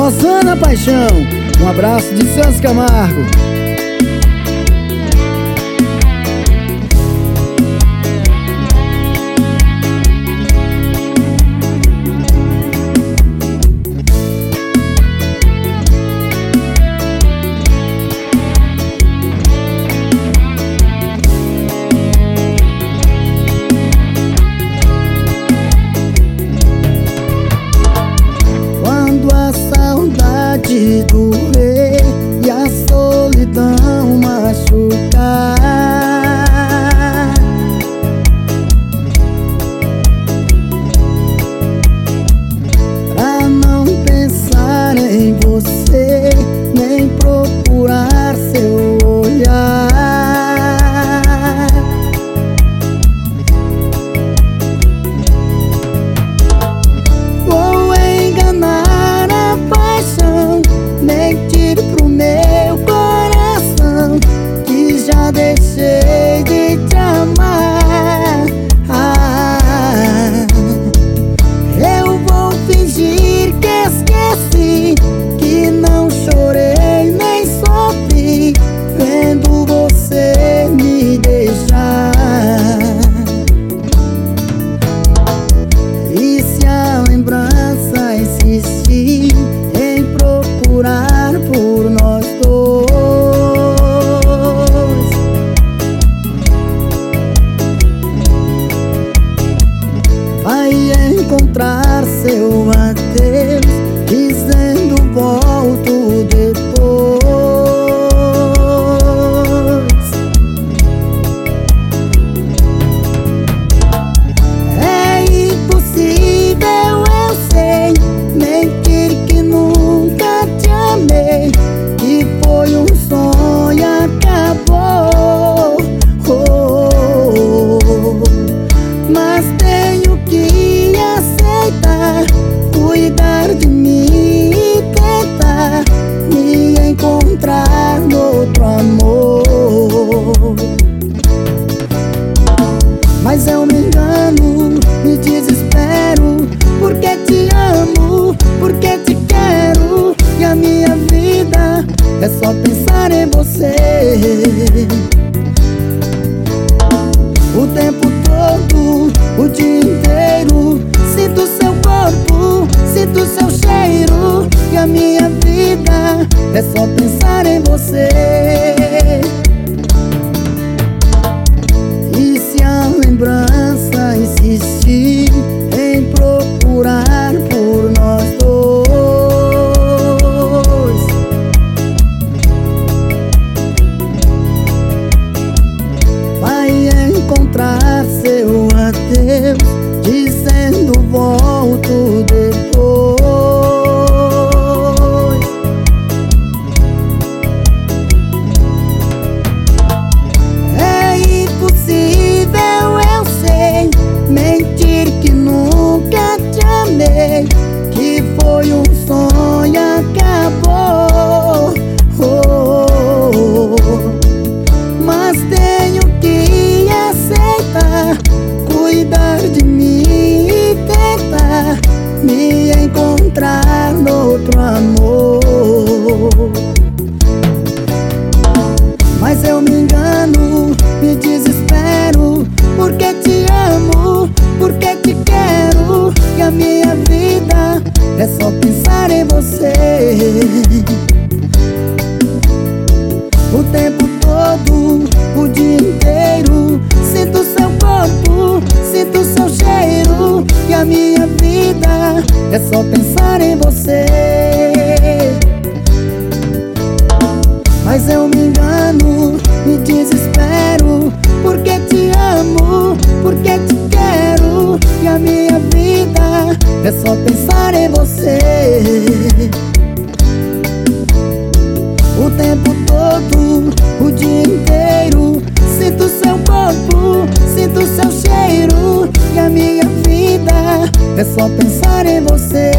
Rosana Paixão, um abraço de Celso Camargo. De doer e a solidão machucar, pra não pensar em você, nem procurar seu olhar. Vou enganar a paixão, mentir pro meu coração, que já deixei de te amar. Eu vou fingir que esqueci, que não chorei nem sofri, vendo você me deixar. E se a lembrança insistir em procurar por nós dois, vai encontrar seu adeus, dizendo volto depois. É impossível, eu sei, mentir que nunca te amei, que foi um sonho e acabou. Mas tenho que aceitar, cuidar de mim e tentar me encontrar no outro amor. Mas eu me engano, me desespero, porque te amo, porque te quero, e a minha vida é só pensar em você. O tempo todo, o dia inteiro, sinto seu corpo, sinto seu cheiro, e a minha vida é só pensar em você. E se a lembrança insistir em procurar por nós dois, vai encontrar seu adeus, dizendo volto depois. É impossível, eu sei, mentir que nunca te amei, que foi um sonho e acabou. Mas tenho que aceitar, cuidar de mim e tentar me encontrar no outro amor. Mas eu me engano, me desespero, porque te amo, porque te quero, e a minha vida é só pensar em você. O tempo todo, o dia inteiro, sinto seu corpo, sinto seu cheiro, e a minha vida é só pensar em você. Mas eu me engano, me desespero, porque te amo, porque te quero, e a minha vida é só pensar em você. O tempo todo, o dia inteiro, sinto seu corpo, sinto seu cheiro, e a minha vida é só pensar em você.